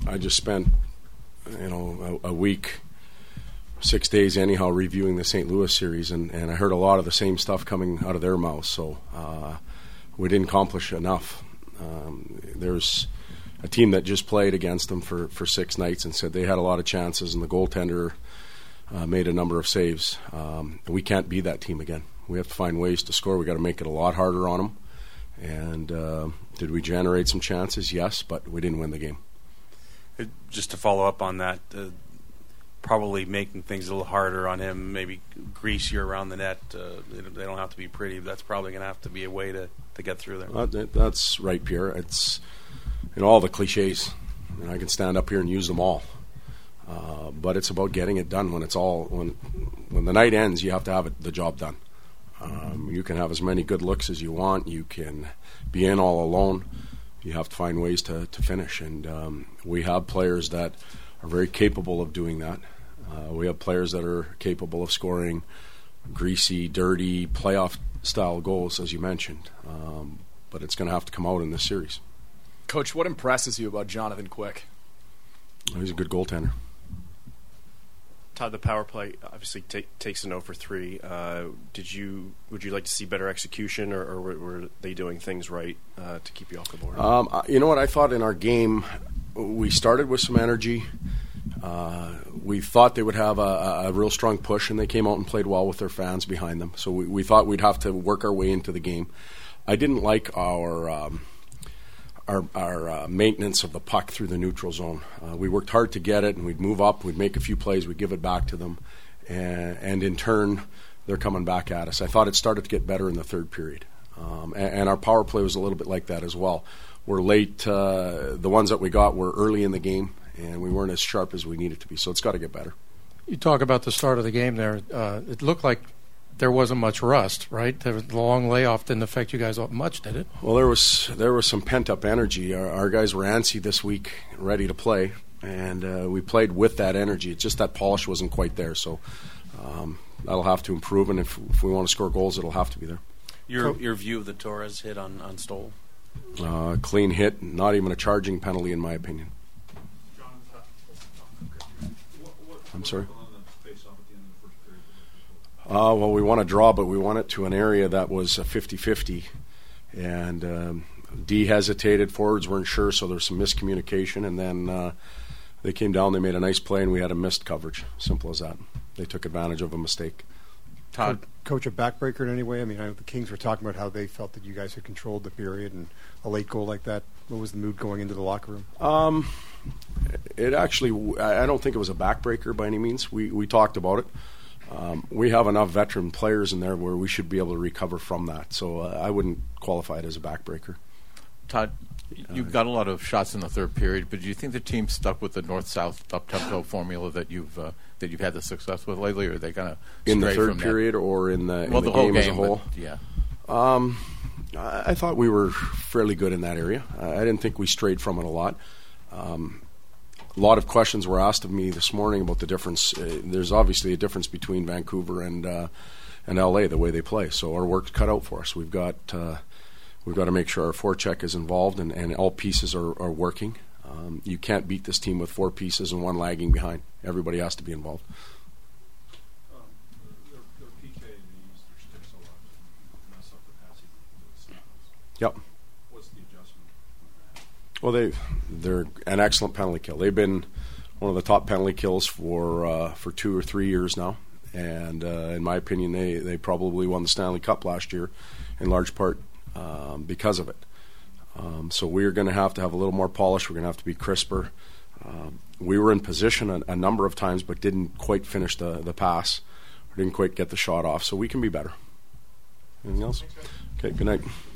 I just spent, a week, 6 days anyhow, reviewing the St. Louis series, and I heard a lot of the same stuff coming out of their mouths. So we didn't accomplish enough. There's a team that just played against them for 6 nights and said they had a lot of chances, and the goaltender made a number of saves. We can't be that team again. We have to find ways to score. We got to make it a lot harder on them. And did we generate some chances? Yes, but we didn't win the game. Just to follow up on that, probably making things a little harder on him, maybe greasier around the net. They don't have to be pretty. But that's probably going to have to be a way to get through there. That's right, Pierre. It's all the cliches. I can stand up here and use them all. But it's about getting it done. When the night ends, you have to have the job done. You can have as many good looks as you want. You can be in all alone. You have to find ways to finish. And we have players that are very capable of doing that. We have players that are capable of scoring greasy, dirty, playoff-style goals, as you mentioned. But it's going to have to come out in this series. Coach, what impresses you about Jonathan Quick? He's a good goaltender. Todd, the power play obviously takes a 0 for 3. Would you like to see better execution, or were they doing things right to keep you off the board? You know what? I thought in our game we started with some energy. We thought they would have a real strong push, and they came out and played well with their fans behind them. So we thought we'd have to work our way into the game. I didn't like our maintenance of the puck through the neutral zone. We worked hard to get it, and we'd move up, we'd make a few plays, we'd give it back to them, and in turn, they're coming back at us. I thought it started to get better in the third period, and our power play was a little bit like that as well. We're late. The ones that we got were early in the game, and we weren't as sharp as we needed to be, so it's got to get better. You talk about the start of the game there. It looked like there wasn't much rust, right? The long layoff didn't affect you guys much, did it? Well, there was some pent-up energy. Our guys were antsy this week, ready to play, and we played with that energy. It's just that polish wasn't quite there, so that'll have to improve, and if we want to score goals, it'll have to be there. Your view of the Torres hit on Stoll? Clean hit, not even a charging penalty in my opinion. I'm sorry? Well, we want to draw, but we want it to an area that was a 50-50. And D hesitated, forwards weren't sure, so there was some miscommunication. And then they came down, they made a nice play, and we had a missed coverage. Simple as that. They took advantage of a mistake. Todd? Coach, a backbreaker in any way? I mean, I know the Kings were talking about how they felt that you guys had controlled the period, and a late goal like that. What was the mood going into the locker room? It actually, I don't think it was a backbreaker by any means. We talked about it. We have enough veteran players in there where we should be able to recover from that. So I wouldn't qualify it as a backbreaker. Todd, you've got a lot of shots in the third period, but do you think the team stuck with the north-south up-tempo formula that you've had the success with lately, or are they kind of in the third period or in the whole game as a whole? Yeah. I thought we were fairly good in that area. I didn't think we strayed from it a lot. A lot of questions were asked of me this morning about the difference. There's obviously a difference between Vancouver and LA, the way they play. So our work's cut out for us. We've got to make sure our forecheck is involved and all pieces are working. You can't beat this team with 4 pieces and 1 lagging behind. Everybody has to be involved. Their PK, they use their sticks a lot to mess up the passing. Yep. What's the adjustment on that? Well, they're an excellent penalty kill. They've been one of the top penalty kills for 2 or 3 years now, and in my opinion, they probably won the Stanley Cup last year, in large part because of it. So we're going to have a little more polish. We're going to have to be crisper. We were in position a number of times, but didn't quite finish the pass, or didn't quite get the shot off. So we can be better. Anything else? Okay. Good night.